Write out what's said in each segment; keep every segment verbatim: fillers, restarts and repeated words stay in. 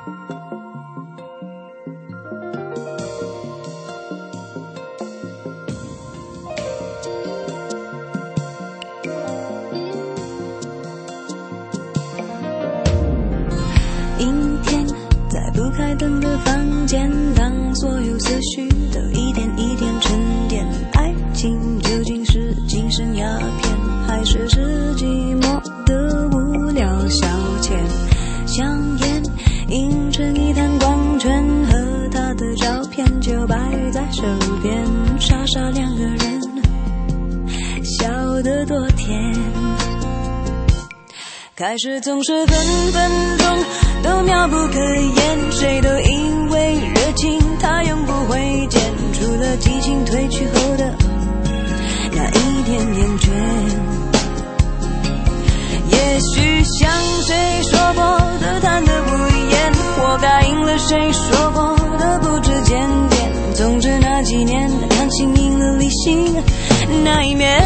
阴天，在不开灯的房间，当所有思绪都一点一点沉淀，爱情究竟是精神鸦片，还是是寂寞的无聊消遣？香烟映成一滩光圈，和他的照片就摆在手边，傻傻两个人，笑得多甜。开始总是分分钟都妙不可言，谁都以为热情它永不会减，除了激情褪去后的那一点厌倦。也许像谁说过的谈得不厌，活该应了谁说过的不知检点，总之那几年感情赢了理性那一面。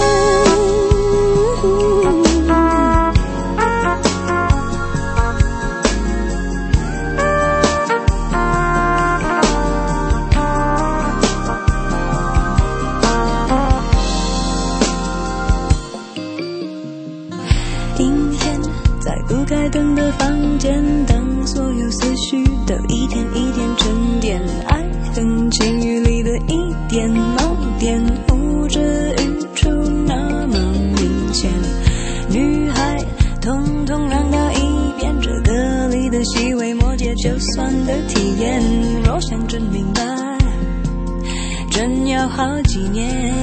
不开灯的房间，当所有思绪都一点一点沉淀，爱恨情欲里的一点盲点，呼之欲出那么明显。女孩统统让到一边，这歌里的细微末节就算的体验，若想真明白，真要好几年。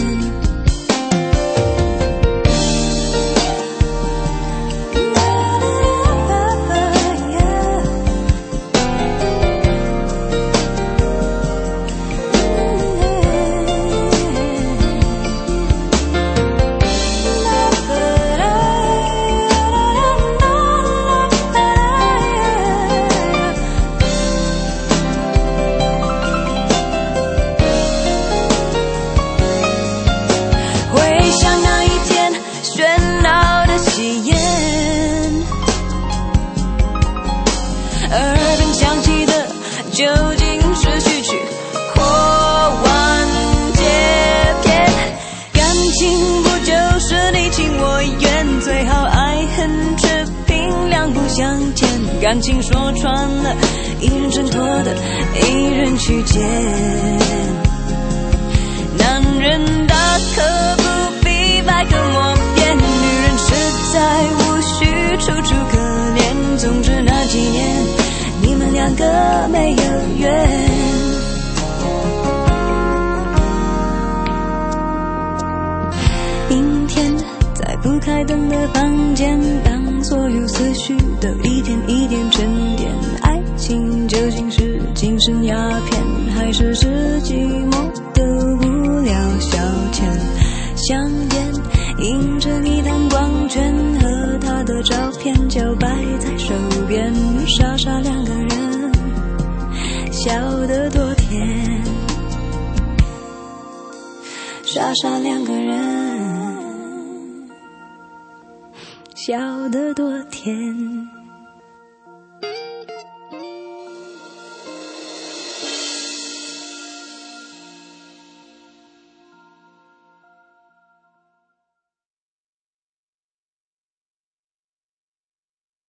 耳边响起的究竟是序曲或完结篇？感情不就是你情我愿，最好爱恨持平，两不相欠。感情说穿了，一人挣脱的一人去捡。男人大可不必百口莫辩，女人实在无需楚楚可怜。总之那几年你们两个没有缘。阴天，在不开灯的房间，当所有思绪都一点一点沉淀，爱情究竟是精神鸦片，还是是寂寞的无聊消遣？香烟映着一滩光圈，和他的照片就摆在手边，傻傻两个人，笑得多甜。傻傻两个人，笑得多甜。